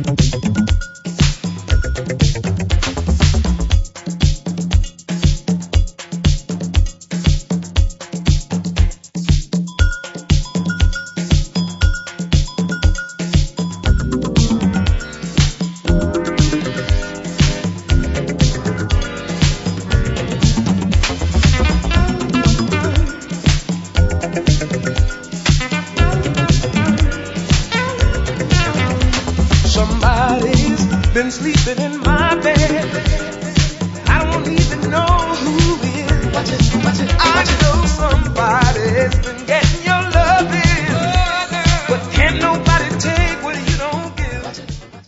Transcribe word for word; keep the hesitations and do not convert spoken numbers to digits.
Been sleeping in my bed. I don't even know who is. Watch it, watch it, watch it. I know somebody's been getting